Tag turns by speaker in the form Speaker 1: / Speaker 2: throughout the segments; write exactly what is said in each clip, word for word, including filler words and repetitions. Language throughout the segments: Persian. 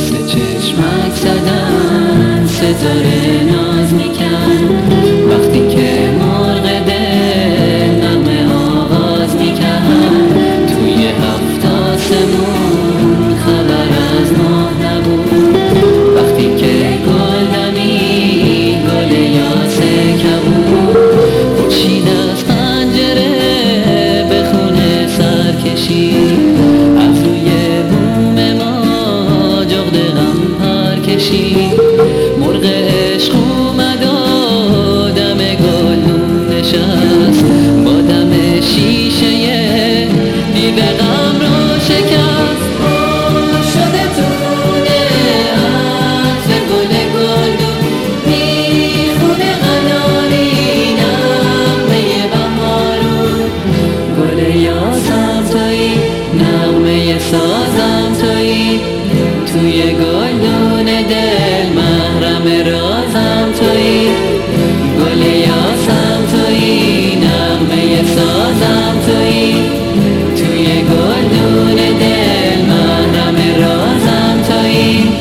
Speaker 1: بوس چشمک زدن ستاره ناز میکرد وقتی که مرغ دل نغمه آواز میکرد توی هفت آسمون خبر از ماه نبود وقتی که گل دمید گل یاس کبود خورشید از پنجره به خونه سر کشید از روی بوم ما جغد غم پر کشید مرغ عشق اومد و دم گلدون نشست با دم شیشه دیو غم رو شکست شده تونه عطر گل گلدون میخونه قناری نغمه بهارون گل یاسم تویی نغمه سازم تویی توی گلدون دل محرم رازم تویی گل یاسم تویی نغمه سازم تویی توی گلدون دل محرم رازم تویی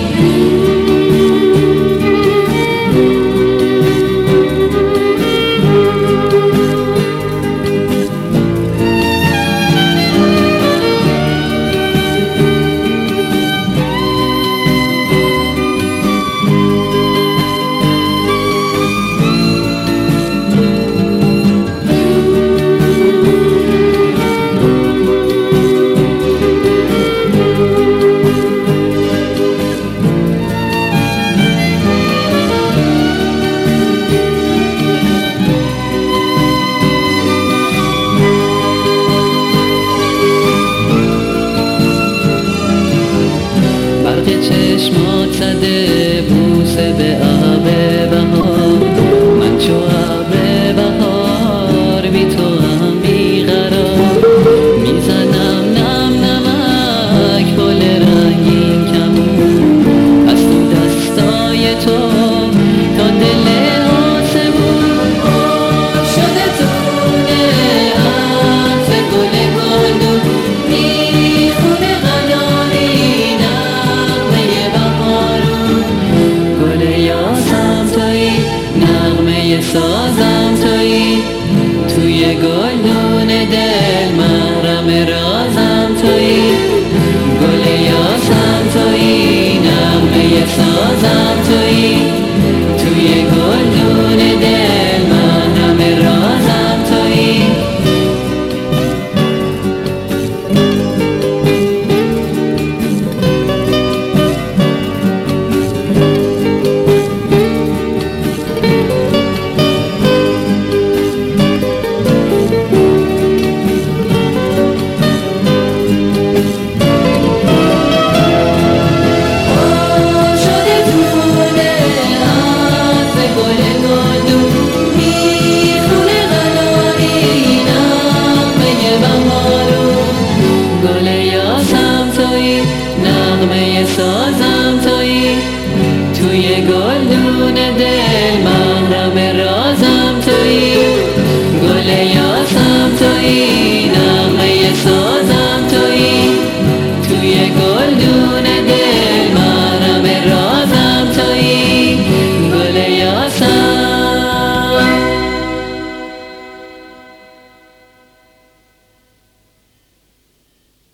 Speaker 1: چشمات زده بوسه به آب بهار من چو آب بهار بی تو هم بیقرار میزنم نم نمک پل رنگین کمون از تو دستای تو تا دل آسمون شده تونه عطر گل گلدون میخونه قناری نغمه سازم تویی توی گلدون دل محرم را